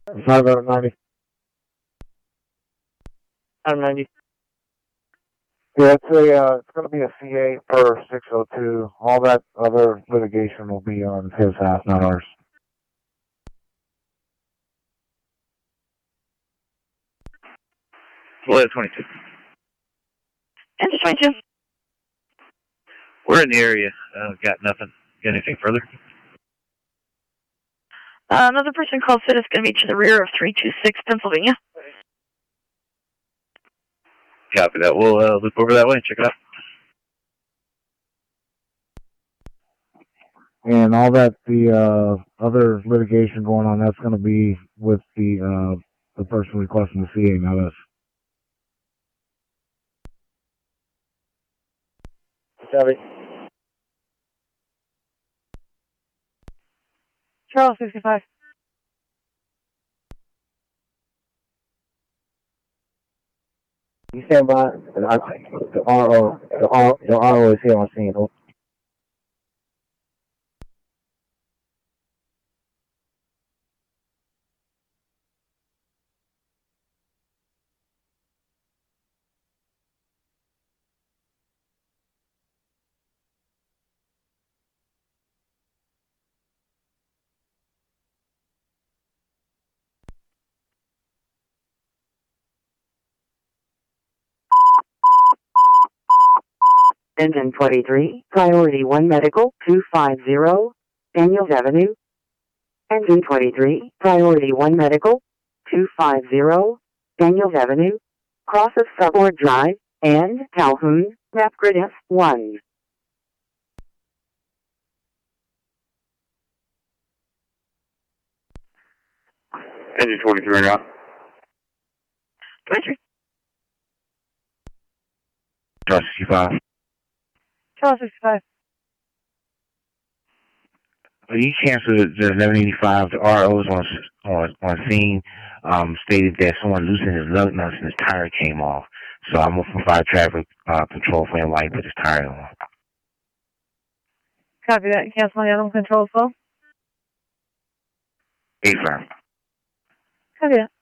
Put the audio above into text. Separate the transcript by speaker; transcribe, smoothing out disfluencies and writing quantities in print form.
Speaker 1: It's not about 90.
Speaker 2: I'm 90.
Speaker 1: Yeah, it's going to be a CA per 602. All that other litigation will be on his half, not ours.
Speaker 3: Florida 22.
Speaker 2: Engine 22.
Speaker 3: We're in the area. Got nothing. Got anything further?
Speaker 2: Another person called said it's going to be to the rear of 326 Pennsylvania.
Speaker 3: Copy that. We'll loop over that way and check it out.
Speaker 1: And all that, the other litigation going on, that's going to be with the person requesting the CA, not us.
Speaker 2: Copy. Charles 65.
Speaker 1: You stand by. The RO is here on scene.
Speaker 4: Engine 23, Priority 1 Medical, 250, Daniels Avenue. Engine 23, Priority 1 Medical, 250, Daniels Avenue, cross of Subward Drive, and Calhoun, Napgrid F1.
Speaker 3: Engine 23 now.
Speaker 2: 23.
Speaker 1: Charles 65.
Speaker 2: Charles 65.
Speaker 1: You cancel the 1185. The ROs on scene stated that someone loosened his lug nuts and his tire came off. So I'm from fire traffic control for why he put his tire on.
Speaker 2: Copy that. Cancel my animal control as well.
Speaker 1: A-firm.
Speaker 2: Copy that.